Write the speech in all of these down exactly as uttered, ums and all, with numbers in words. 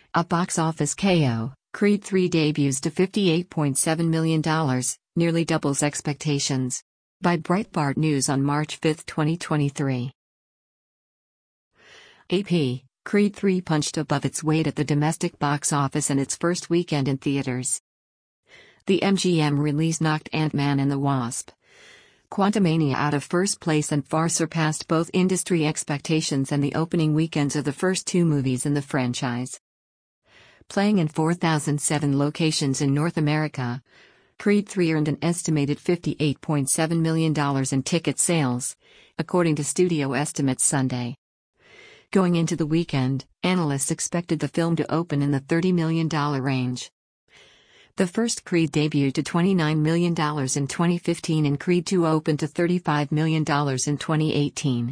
A box office K O, Creed three debuts to fifty-eight point seven million dollars, nearly doubles expectations. By Breitbart News on March fifth, twenty twenty-three. A P, Creed three punched above its weight at the domestic box office in its first weekend in theaters. The M G M release knocked Ant-Man and the Wasp: Quantumania out of first place and far surpassed both industry expectations and the opening weekends of the first two movies in the franchise. Playing in four thousand seven locations in North America, Creed three earned an estimated fifty-eight point seven million dollars in ticket sales, according to studio estimates Sunday. Going into the weekend, analysts expected the film to open in the thirty million dollars range. The first Creed debuted to twenty-nine million dollars in twenty fifteen and Creed two opened to thirty-five million dollars in twenty eighteen.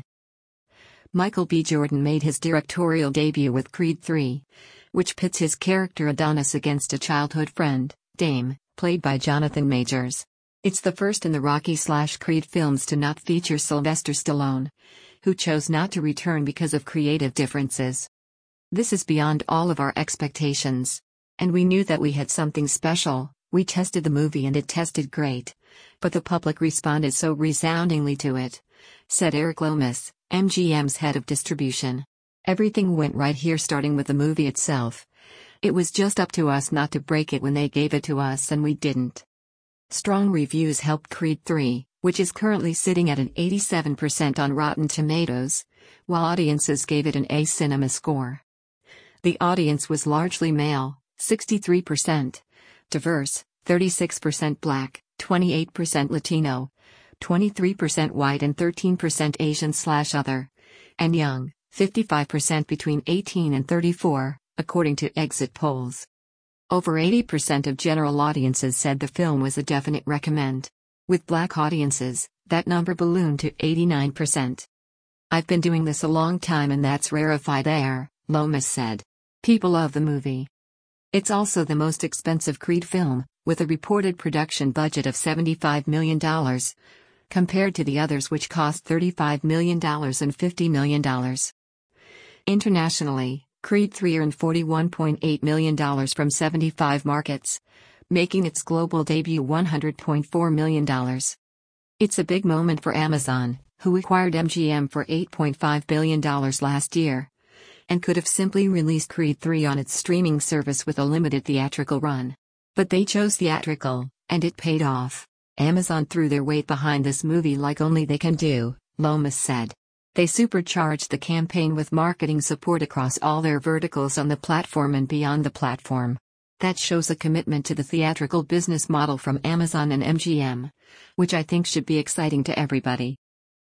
Michael B. Jordan made his directorial debut with Creed three, which pits his character Adonis against a childhood friend, Dame, played by Jonathan Majors. It's the first in the Rocky-slash-Creed films to not feature Sylvester Stallone, who chose not to return because of creative differences. This is beyond all of our expectations. And we knew that we had something special. We tested the movie and it tested great. But the public responded so resoundingly to it, said Eric Lomas, M G M's head of distribution. Everything went right here, starting with the movie itself. It was just up to us not to break it when they gave it to us, and we didn't. Strong reviews helped Creed three, which is currently sitting at an eighty-seven percent on Rotten Tomatoes, while audiences gave it an A Cinema score. The audience was largely male, sixty-three percent, diverse, thirty-six percent Black, twenty-eight percent Latino, twenty-three percent white and thirteen percent Asian/other, and young, fifty-five percent between eighteen and thirty-four, according to exit polls. Over eighty percent of general audiences said the film was a definite recommend. With Black audiences, that number ballooned to eighty-nine percent. I've been doing this a long time and that's rarefied air, Lomas said. People love the movie. It's also the most expensive Creed film, with a reported production budget of seventy-five million dollars, compared to the others which cost thirty-five million dollars and fifty million dollars. Internationally, Creed three earned forty-one point eight million dollars from seventy-five markets, making its global debut one hundred point four million dollars. It's a big moment for Amazon, who acquired M G M for eight point five billion dollars last year, and could have simply released Creed three on its streaming service with a limited theatrical run. But they chose theatrical, and it paid off. Amazon threw their weight behind this movie like only they can do, Lomas said. They supercharged the campaign with marketing support across all their verticals on the platform and beyond the platform. That shows a commitment to the theatrical business model from Amazon and M G M, which I think should be exciting to everybody.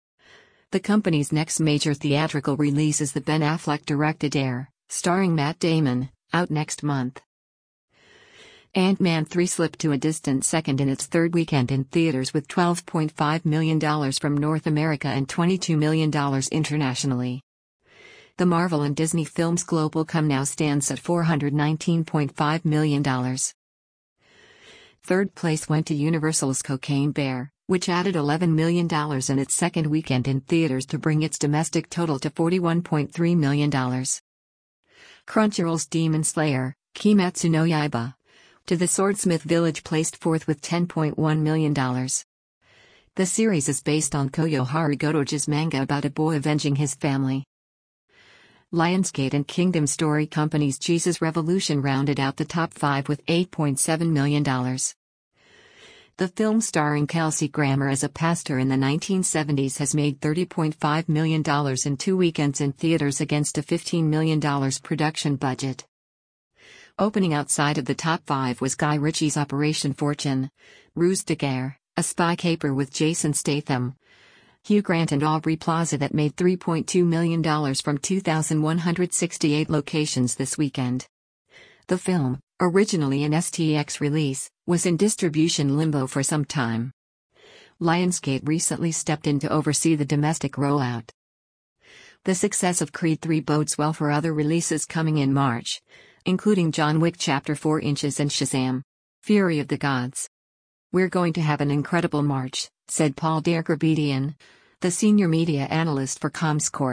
The company's next major theatrical release is the Ben Affleck-directed Air, starring Matt Damon, out next month. Ant-Man three slipped to a distant second in its third weekend in theaters with twelve point five million dollars from North America and twenty-two million dollars internationally. The Marvel and Disney Films global come now stands at four hundred nineteen point five million dollars. Third place went to Universal's Cocaine Bear, which added eleven million dollars in its second weekend in theaters to bring its domestic total to forty-one point three million dollars. Crunchyroll's Demon Slayer, Kimetsu no Yaiba, to the Swordsmith Village placed fourth with ten point one million dollars. The series is based on Koyo Horigoro's manga about a boy avenging his family. Lionsgate and Kingdom Story Company's Jesus Revolution rounded out the top five with eight point seven million dollars. The film starring Kelsey Grammer as a pastor in the nineteen seventies has made thirty point five million dollars in two weekends in theaters against a fifteen million dollars production budget. Opening outside of the top five was Guy Ritchie's Operation Fortune, Ruse de Guerre, a spy caper with Jason Statham, Hugh Grant and Aubrey Plaza that made three point two million dollars from two thousand one hundred sixty-eight locations this weekend. The film, originally an S T X release, was in distribution limbo for some time. Lionsgate recently stepped in to oversee the domestic rollout. The success of Creed three bodes well for other releases coming in March, including John Wick Chapter four Inches and Shazam: Fury of the Gods. We're going to have an incredible March, said Paul Derkabedian, the senior media analyst for Comscore.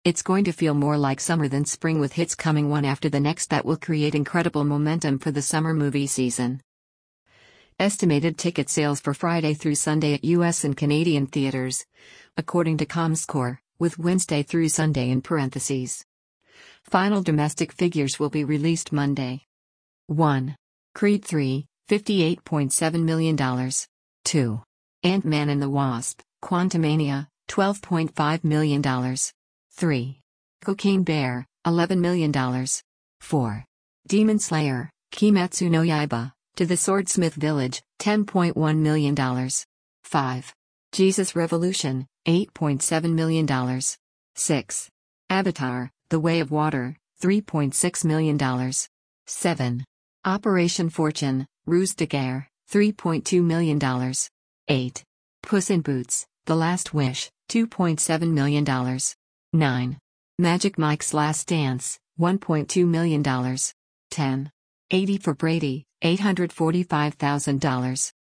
It's going to feel more like summer than spring, with hits coming one after the next that will create incredible momentum for the summer movie season. Estimated ticket sales for Friday through Sunday at U S and Canadian theaters, according to Comscore, with Wednesday through Sunday in parentheses. Final domestic figures will be released Monday. one. Creed three, fifty-eight point seven million dollars. two. Ant-Man and the Wasp, Quantumania, twelve point five million dollars. three. Cocaine Bear, eleven million dollars. four. Demon Slayer, Kimetsu no Yaiba, To the Swordsmith Village, ten point one million dollars. five. Jesus Revolution, eight point seven million dollars. six. Avatar, The Way of Water, three point six million dollars. seven. Operation Fortune, Ruse de Guerre, three point two million dollars. eight. Puss in Boots, The Last Wish, two point seven million dollars. nine. Magic Mike's Last Dance, one point two million dollars. ten. eighty for Brady, eight hundred forty-five thousand dollars.